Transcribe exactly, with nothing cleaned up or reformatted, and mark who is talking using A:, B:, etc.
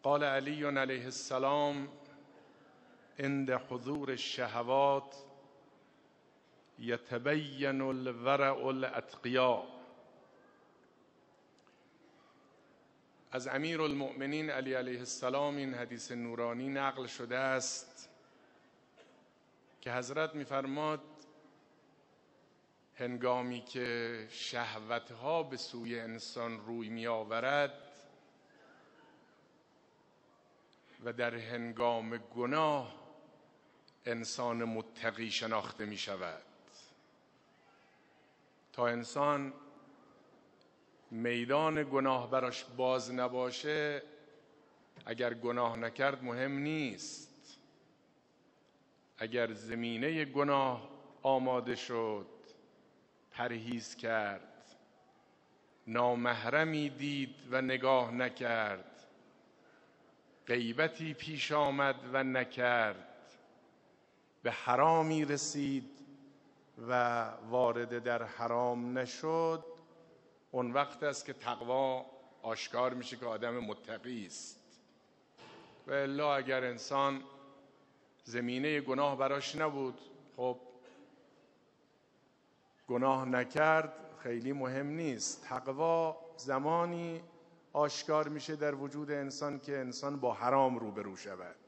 A: قال علی علیه السلام عند حضور الشهوات یتبین الورع الاتقیاء. از امیر المؤمنین علی علیه السلام این حدیث نورانی نقل شده است که حضرت می‌فرماد هنگامی که شهوتها به سوی انسان روی می آورد و در هنگام گناه انسان متقی شناخته می شود. تا انسان میدان گناه براش باز نباشه، اگر گناه نکرد مهم نیست. اگر زمینه گناه آماده شد، پرهیز کرد، نامحرمی دید و نگاه نکرد، غیبتی پیش آمد و نکرد، به حرامی رسید و وارد در حرام نشد، اون وقت است که تقوا آشکار میشه که آدم متقی است. و الا اگر انسان زمینه گناه براش نبود، خب گناه نکرد، خیلی مهم نیست. تقوا زمانی آشکار میشه در وجود انسان که انسان با حرام روبرو شود.